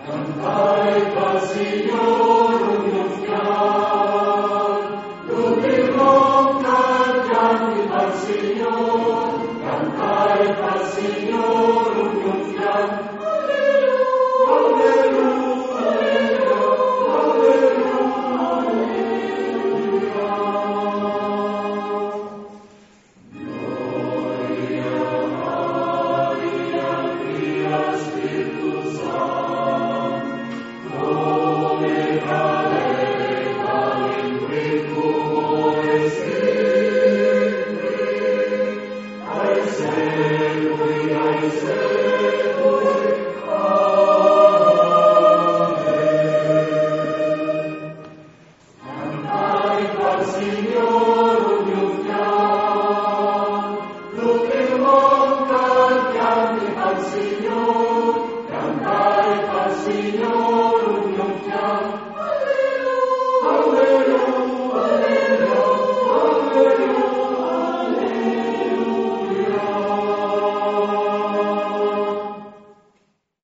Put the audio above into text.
Cantate al Signore un mio fiat, tutti il mondo canti al Signore, cantate al Signore un mio fiat. Alleluia, alleluia, alleluia. Gloria, Maria, Fia, Spiritus Sancto, come caleta in quicumore sempre, ai secoli, ai secoli. Cantai al Signore un mio fiat, tutto il mondo canti al Signore, cantai al Signore.